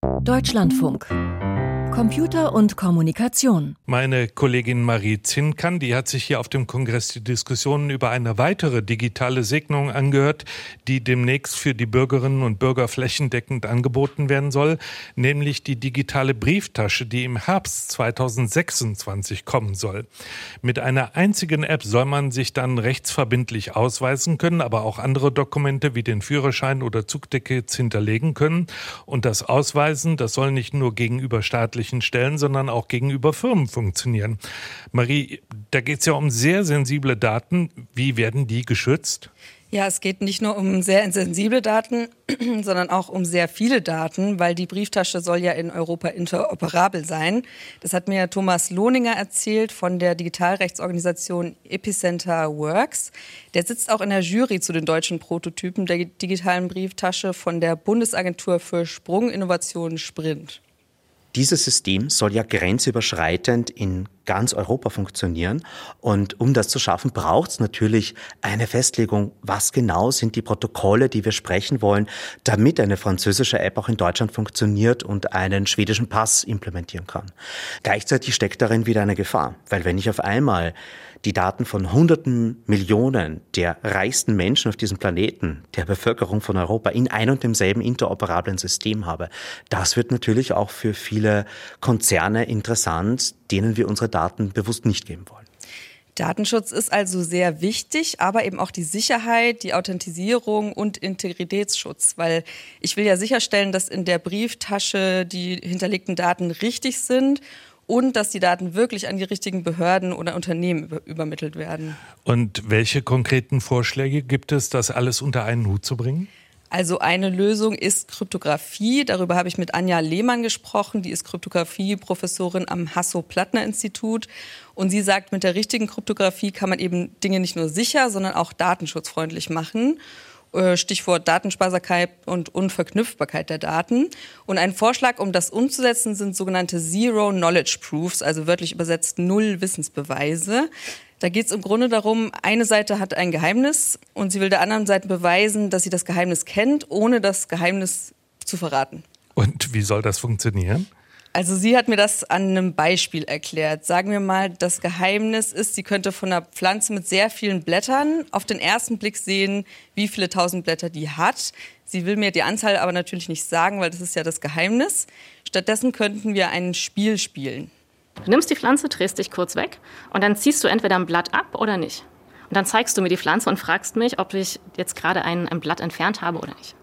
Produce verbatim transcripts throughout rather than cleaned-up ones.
Deutschlandfunk. Computer und Kommunikation. Meine Kollegin Marie Zinkan, die hat sich hier auf dem Kongress die Diskussionen über eine weitere digitale Segnung angehört, die demnächst für die Bürgerinnen und Bürger flächendeckend angeboten werden soll, nämlich die digitale Brieftasche, die im Herbst zweitausendsechsundzwanzig kommen soll. Mit einer einzigen App soll man sich dann rechtsverbindlich ausweisen können, aber auch andere Dokumente wie den Führerschein oder Zugtickets hinterlegen können. Und das Ausweisen, das soll nicht nur gegenüber staatlichen Stellen, sondern auch gegenüber Firmen funktionieren. Marie, da geht es ja um sehr sensible Daten. Wie werden die geschützt? Ja, es geht nicht nur um sehr sensible Daten, sondern auch um sehr viele Daten, weil die Brieftasche soll ja in Europa interoperabel sein. Das hat mir Thomas Lohninger erzählt von der Digitalrechtsorganisation Epicenter Works. Der sitzt auch in der Jury zu den deutschen Prototypen der digitalen Brieftasche von der Bundesagentur für Sprunginnovation Sprint. Dieses System soll ja grenzüberschreitend in ganz Europa funktionieren. Und um das zu schaffen, braucht es natürlich eine Festlegung, was genau sind die Protokolle, die wir sprechen wollen, damit eine französische App auch in Deutschland funktioniert und einen schwedischen Pass implementieren kann. Gleichzeitig steckt darin wieder eine Gefahr, weil wenn ich auf einmal die Daten von hunderten Millionen der reichsten Menschen auf diesem Planeten, der Bevölkerung von Europa, in ein und demselben interoperablen System habe, das wird natürlich auch für viele Konzerne interessant, denen wir unsere Daten bewusst nicht geben wollen. Datenschutz ist also sehr wichtig, aber eben auch die Sicherheit, die Authentisierung und Integritätsschutz, weil ich will ja sicherstellen, dass in der Brieftasche die hinterlegten Daten richtig sind und dass die Daten wirklich an die richtigen Behörden oder Unternehmen über, übermittelt werden. Und welche konkreten Vorschläge gibt es, das alles unter einen Hut zu bringen? Also eine Lösung ist Kryptographie. Darüber habe ich mit Anja Lehmann gesprochen. Die ist Kryptographie-Professorin am Hasso-Plattner-Institut. Und sie sagt, mit der richtigen Kryptographie kann man eben Dinge nicht nur sicher, sondern auch datenschutzfreundlich machen. Stichwort Datensparsamkeit und Unverknüpfbarkeit der Daten. Und ein Vorschlag, um das umzusetzen, sind sogenannte Zero Knowledge Proofs, also wörtlich übersetzt Null Wissensbeweise. Da geht es im Grunde darum, eine Seite hat ein Geheimnis und sie will der anderen Seite beweisen, dass sie das Geheimnis kennt, ohne das Geheimnis zu verraten. Und wie soll das funktionieren? Also sie hat mir das an einem Beispiel erklärt. Sagen wir mal, das Geheimnis ist, sie könnte von einer Pflanze mit sehr vielen Blättern auf den ersten Blick sehen, wie viele tausend Blätter die hat. Sie will mir die Anzahl aber natürlich nicht sagen, weil das ist ja das Geheimnis. Stattdessen könnten wir ein Spiel spielen. Du nimmst die Pflanze, drehst dich kurz weg und dann ziehst du entweder ein Blatt ab oder nicht. Und dann zeigst du mir die Pflanze und fragst mich, ob ich jetzt gerade ein, ein Blatt entfernt habe oder nicht.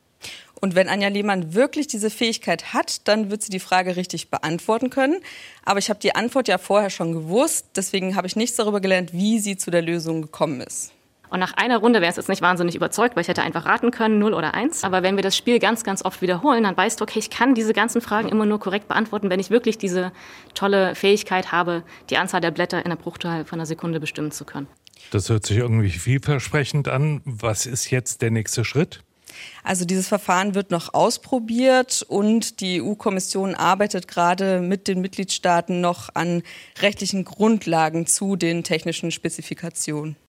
Und wenn Anja Lehmann wirklich diese Fähigkeit hat, dann wird sie die Frage richtig beantworten können. Aber ich habe die Antwort ja vorher schon gewusst, deswegen habe ich nichts darüber gelernt, wie sie zu der Lösung gekommen ist. Und nach einer Runde wäre es jetzt nicht wahnsinnig überzeugt, weil ich hätte einfach raten können, null oder eins. Aber wenn wir das Spiel ganz, ganz oft wiederholen, dann weißt du, okay, ich kann diese ganzen Fragen immer nur korrekt beantworten, wenn ich wirklich diese tolle Fähigkeit habe, die Anzahl der Blätter in einer Bruchteil von einer Sekunde bestimmen zu können. Das hört sich irgendwie vielversprechend an. Was ist jetzt der nächste Schritt? Also dieses Verfahren wird noch ausprobiert und die E U-Kommission arbeitet gerade mit den Mitgliedstaaten noch an rechtlichen Grundlagen zu den technischen Spezifikationen.